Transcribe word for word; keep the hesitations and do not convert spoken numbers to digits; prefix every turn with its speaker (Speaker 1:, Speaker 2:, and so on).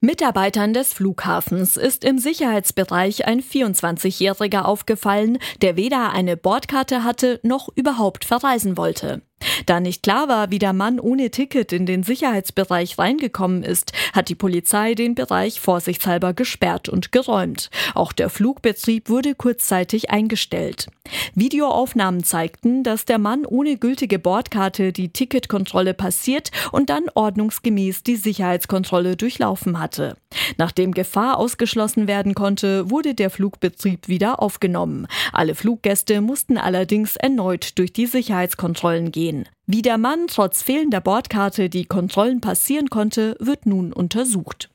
Speaker 1: Mitarbeitern des Flughafens ist im Sicherheitsbereich ein vierundzwanzigjähriger aufgefallen, der weder eine Bordkarte hatte noch überhaupt verreisen wollte. Da nicht klar war, wie der Mann ohne Ticket in den Sicherheitsbereich reingekommen ist, hat die Polizei den Bereich vorsichtshalber gesperrt und geräumt. Auch der Flugbetrieb wurde kurzzeitig eingestellt. Videoaufnahmen zeigten, dass der Mann ohne gültige Bordkarte die Ticketkontrolle passiert und dann ordnungsgemäß die Sicherheitskontrolle durchlaufen hatte. Nachdem Gefahr ausgeschlossen werden konnte, wurde der Flugbetrieb wieder aufgenommen. Alle Fluggäste mussten allerdings erneut durch die Sicherheitskontrollen gehen. Wie der Mann trotz fehlender Bordkarte die Kontrollen passieren konnte, wird nun untersucht.